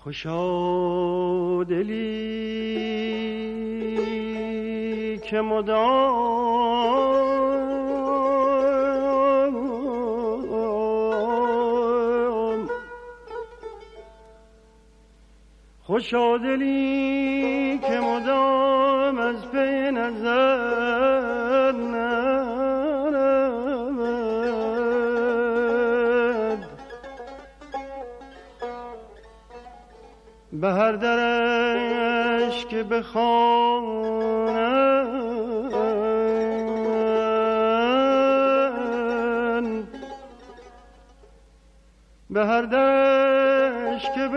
خوشا دلی که مدام خوشا دلی که مدام از پی نظر نرود به هر درش که بخوانند به هر درش که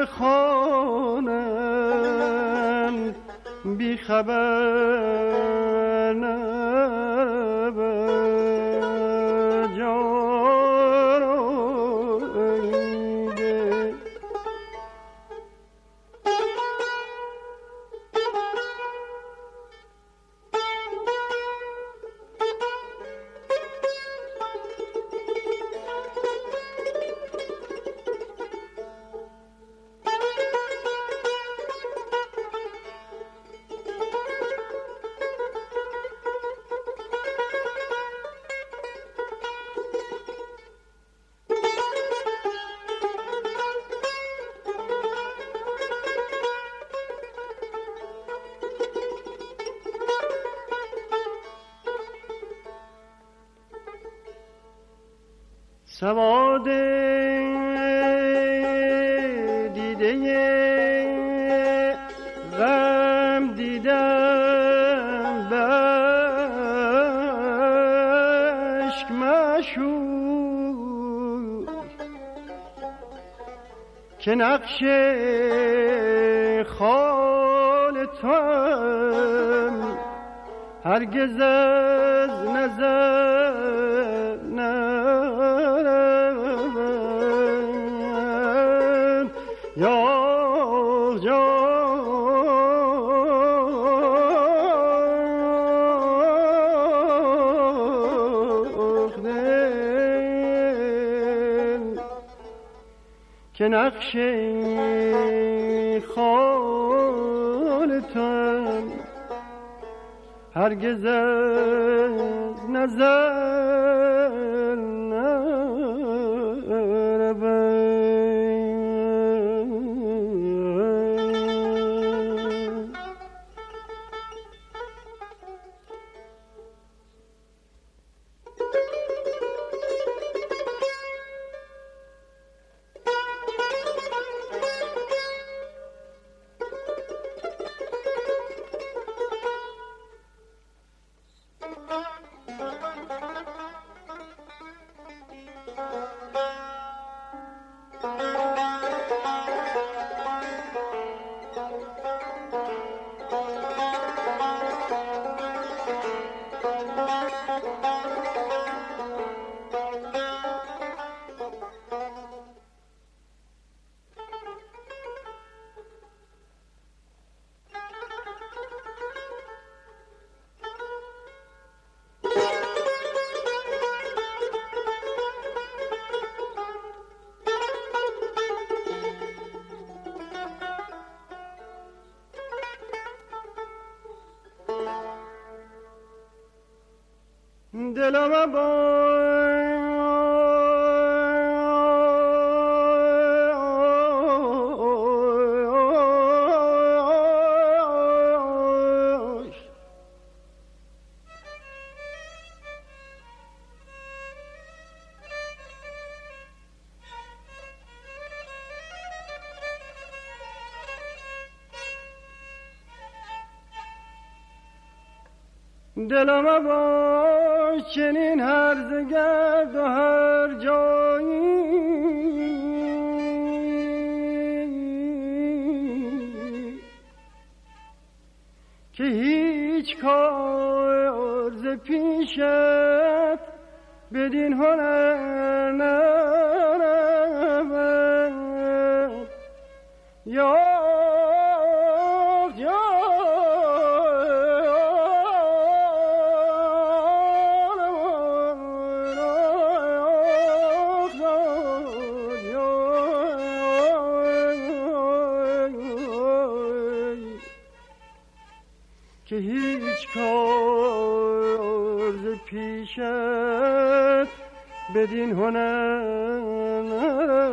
بخوانند بی خبر نرود جانیده سواد دیده غم دیدم بشک مشور که نقش خال توام هرگز از نظر نرود یا که نقش خال توام هرگز از نظر نرود دلم باش دلم باش چنین هرزه گرد و هر جایی که هیچ کار ز پیشت بدین هنر نرود یا که هیچ کار ز پیشت بدین هنر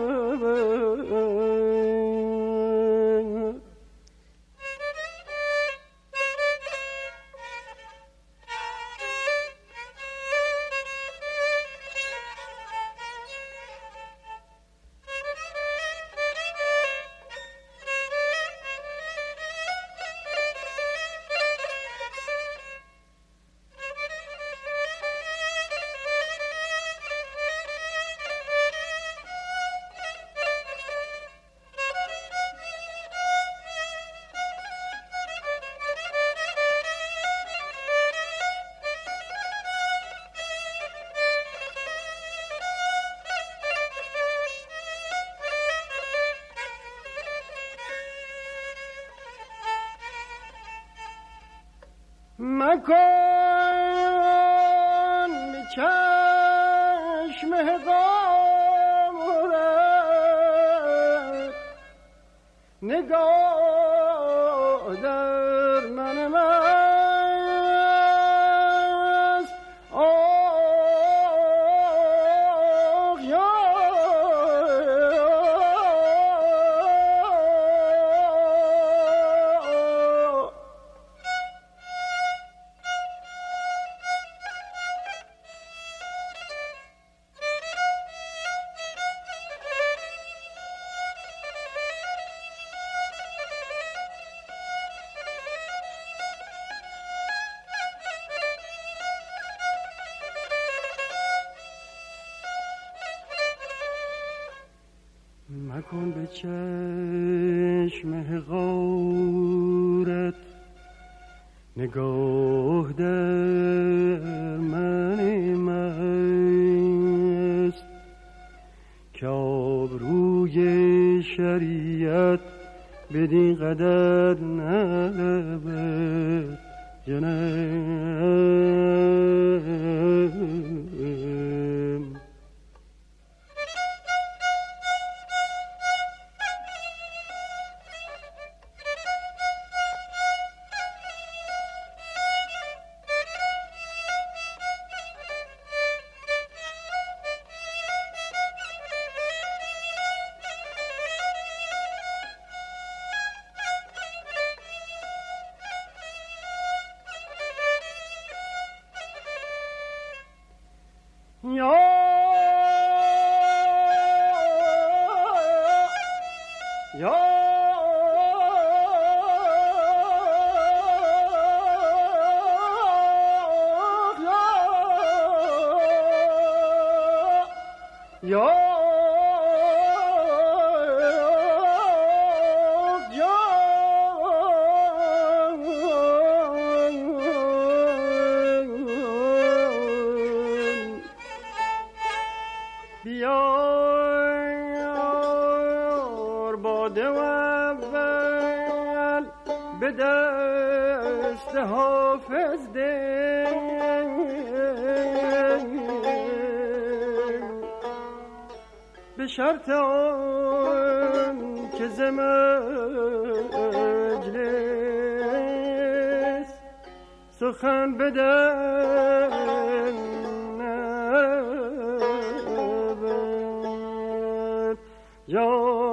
مکن به چشم غارت نگاه در من مست آه یا مکن به چشم غارت نگاه در من مست که آبروی شریعت بدین قدر نبود جنم بیار باده و اول به دست حافظ ده به شرط آن که ز مجلس سخن بدن نبود.